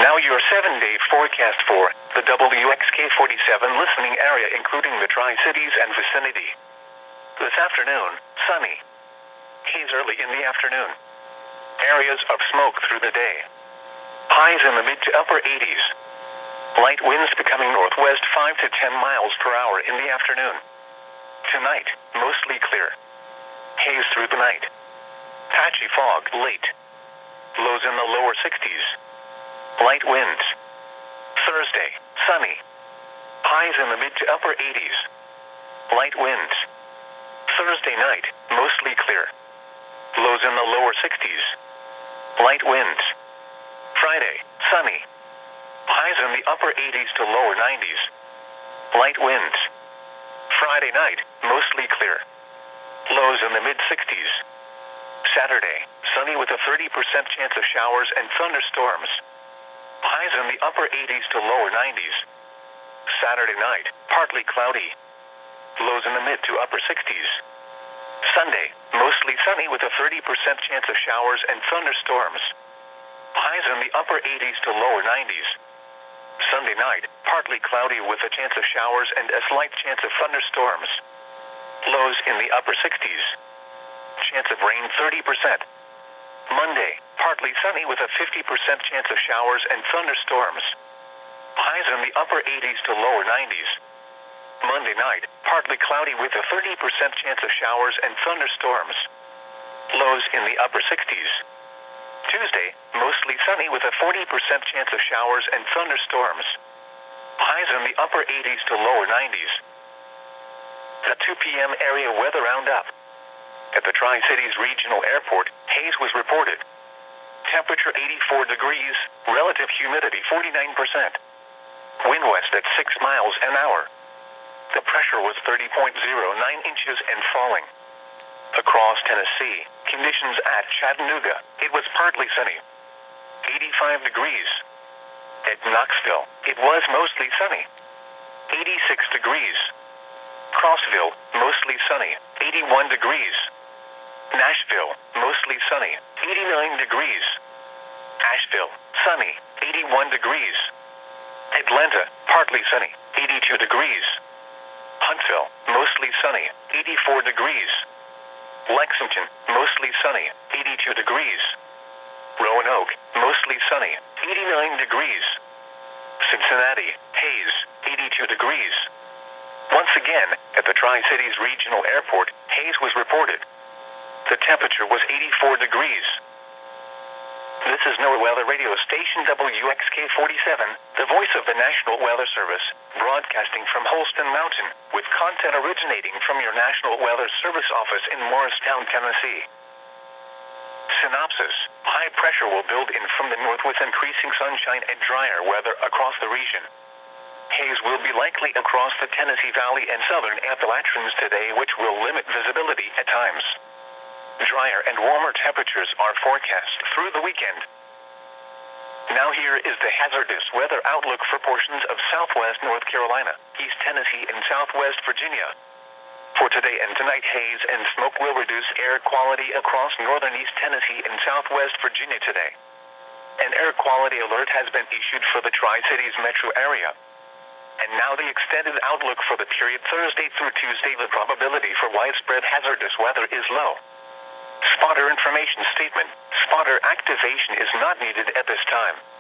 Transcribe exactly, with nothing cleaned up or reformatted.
Now your seven-day forecast for the W X K forty-seven listening area, including the Tri-Cities and vicinity. This afternoon, sunny. Haze early in the afternoon. Areas of smoke through the day. Highs in the mid to upper eighties. Light winds becoming northwest five to ten miles per hour in the afternoon. Tonight, mostly clear. Haze through the night. Patchy fog late. Lows in the lower sixties. Light winds. Thursday, sunny. Highs in the mid to upper eighties. Light winds. Thursday night, mostly clear. Lows in the lower sixties. Light winds. Friday, sunny. Highs in the upper eighties to lower nineties. Light winds. Friday night, mostly clear. Lows in the mid sixties. Saturday, sunny with a thirty percent chance of showers and thunderstorms. Highs in the upper eighties to lower nineties. Saturday night, partly cloudy. Lows in the mid to upper sixties. Sunday, mostly sunny with a thirty percent chance of showers and thunderstorms. Highs in the upper eighties to lower nineties. Sunday night, partly cloudy with a chance of showers and a slight chance of thunderstorms. Lows in the upper sixties. Chance of rain thirty percent. Monday, partly sunny with a fifty percent chance of showers and thunderstorms. Highs in the upper eighties to lower nineties. Monday night, partly cloudy with a thirty percent chance of showers and thunderstorms. Lows in the upper sixties. Tuesday, mostly sunny with a forty percent chance of showers and thunderstorms. Highs in the upper eighties to lower nineties. The two p m area weather roundup. At the Tri-Cities Regional Airport, haze was reported. Temperature eighty-four degrees, relative humidity forty-nine percent. Wind west at six miles an hour. The pressure was thirty point zero nine inches and falling. Across Tennessee, conditions at Chattanooga, it was partly sunny. eighty-five degrees. At Knoxville, it was mostly sunny. eighty-six degrees. Crossville, mostly sunny, eighty-one degrees. Nashville, mostly sunny, eighty-nine degrees. Asheville, sunny, eighty-one degrees. Atlanta, partly sunny, eighty-two degrees. Huntsville, mostly sunny, eighty-four degrees. Lexington, mostly sunny, eighty-two degrees. Roanoke, mostly sunny, eighty-nine degrees. Cincinnati, haze, eighty-two degrees. Once again, at the Tri-Cities Regional Airport, haze was reported. The temperature was eighty-four degrees. This is NOAA Weather Radio Station W X K forty-seven, the voice of the National Weather Service, broadcasting from Holston Mountain, with content originating from your National Weather Service office in Morristown, Tennessee. Synopsis: high pressure will build in from the north with increasing sunshine and drier weather across the region. Haze will be likely across the Tennessee Valley and southern Appalachians today, which will limit visibility at times. Drier and warmer temperatures are forecast through the weekend. Now here is the hazardous weather outlook for portions of southwest North Carolina, East Tennessee, and southwest Virginia. For today and tonight, haze and smoke will reduce air quality across northern East Tennessee and southwest Virginia today. An air quality alert has been issued for the Tri-Cities metro area. And now the extended outlook for the period Thursday through Tuesday. The probability for widespread hazardous weather is low. Spotter information statement: spotter activation is not needed at this time.